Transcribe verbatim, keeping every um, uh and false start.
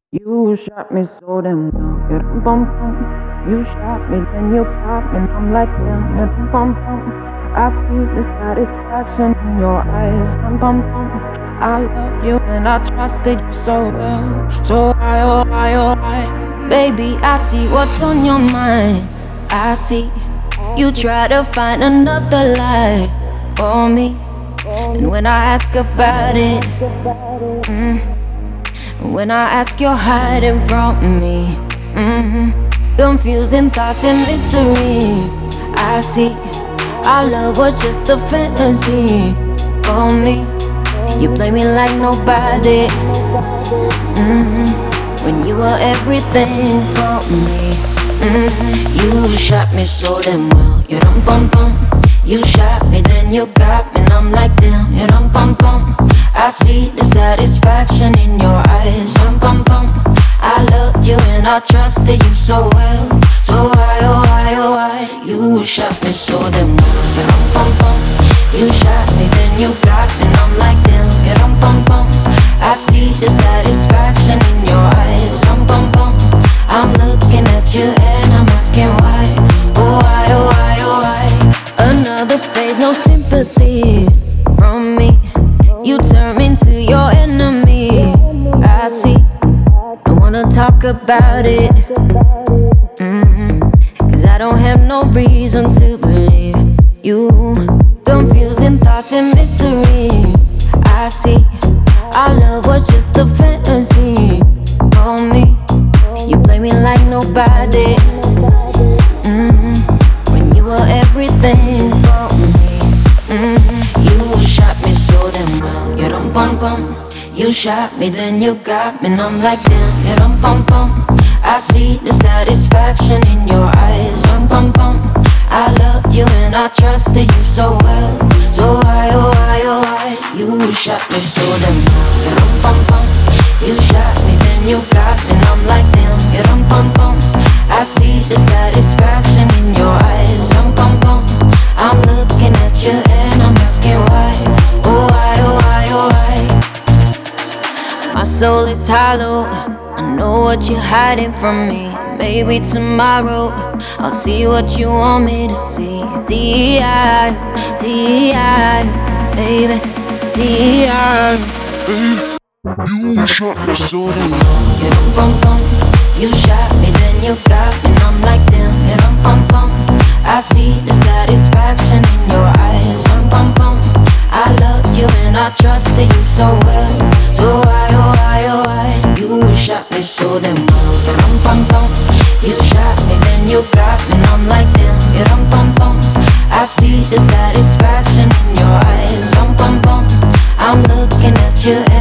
You shot me so damn well. Yeah, dum bum bum. You shot me, then you popped me, and I'm like damn. Yeah, dum bum bum. I see the satisfaction in your eyes. Dum bum bum. I loved you and I trusted you so well. So I, oh I, oh I. Baby, I see what's on your mind. I see you try to find another lie for me. And when I ask about it, mm, when I ask, you're hiding from me. mm, Confusing thoughts and mystery. I see our love was just a fantasy for me. You play me like nobody. mm, When you were everything for me. mm, You shot me so damn well. You dum bum bum. You shot me, then you got me, and I'm like damn. You dum bum bum. I see the satisfaction in your eyes. Dum bum bum. I loved you and I trusted you so well. So why, oh why, oh why? You shot me so damn well. You dum bum bum. You shot me, then you got me, and I'm like damn. You dum bum bum. I see the satisfaction in your eyes. Dum bum bum. I'm looking at you and I'm asking why. Oh why, oh why, oh why? Another phase, no sympathy from me. You turn me into your enemy. I see. Don't wanna talk about it. mm Cause I don't have no reason to believe you. Confusing thoughts and mystery. I see. Our love was just a fantasy for me. You play me like nobody. mm When you were everything for me. mm You shot me so damn well. You dum bum bum. You shot me, then you got me, and I'm like damn. You dum bum bum. I see the satisfaction in your eyes. Dum bum bum. I loved you and I trusted you so well. So why, oh why, oh why? You shot me so damn well. You dum bum bum. You shot me, then you got me, and I'm like damn. You dum bum bum. I see the satisfaction in your eyes. Dum bum bum. I'm looking at you and I'm asking why. Oh why, oh why, oh why? My soul is hollow. I know what you're hiding from me. Maybe tomorrow I'll see what you want me to see. D I, D I, baby, D I. You shot me so damn You dum bum bum. You shot me, then you got me, and I'm like damn. You dum bum bum. I see the satisfaction in your eyes. Dum bum bum. I loved you and I trusted you so well. So why, oh why, oh why? You shot me so damn well. You dum bum bum. You shot me, then you got me, and I'm like damn. You dum bum bum. I see the satisfaction in your eyes. Dum bum bum. I'm looking at you.